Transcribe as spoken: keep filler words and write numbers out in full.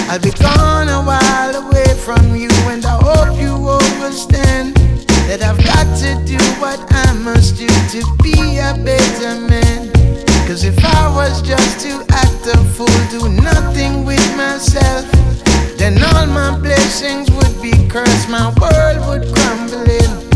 I'll be gone a while away from you, and I hope you understand that I've got to do what I must do to be a better man. Cause if I was just to act a fool, do nothing with myself, then all my blessings would be cursed, my world would crumble in.